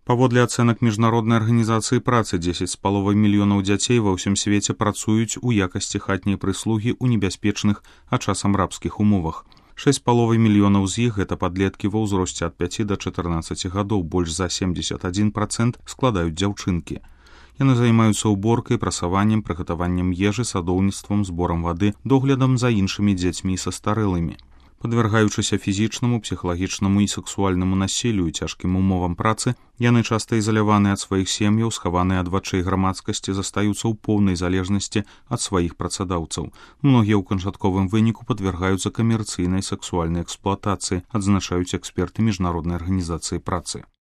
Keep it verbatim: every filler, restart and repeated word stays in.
Паводле ацэнак міжнароднай арганізацыі працы, дзесяць з паловай мільёнаў дзяцей ва ўсім свеце працуюць у якасці хатняй прыслугі ў небяспечных, а часам рабскіх умовах. шэсць з паловай мільёнаў з іх гэта падлеткі ва ўзросце ад пяці да чатырнаццаці гадоў, больш за семдзесят адзін працэнт складаюць дзяўчынкі. Яны займаюцца ўборкай, прасаваннем, прыгатаваннем ежы, садоўніцтвам, зборам вады, доглядам за іншымі дзецьмі і састарэлымі. Падвяргаючыся фізічнаму, псіхалагічнаму і сексуальнаму насіллю і цяжкім умовам працы, яны часта ізаляваныя ад сваіх сем'яў, схаваныя ад вачэй грамадскасці, застаюцца ў поўнай залежнасці ад сваіх працадаўцаў. Многія ў канчатковым выніку падвяргаюцца камерцыйнай сексуальнай эксплуатацыі, адзначаюць эксперты міжнароднай арганізацыі працы.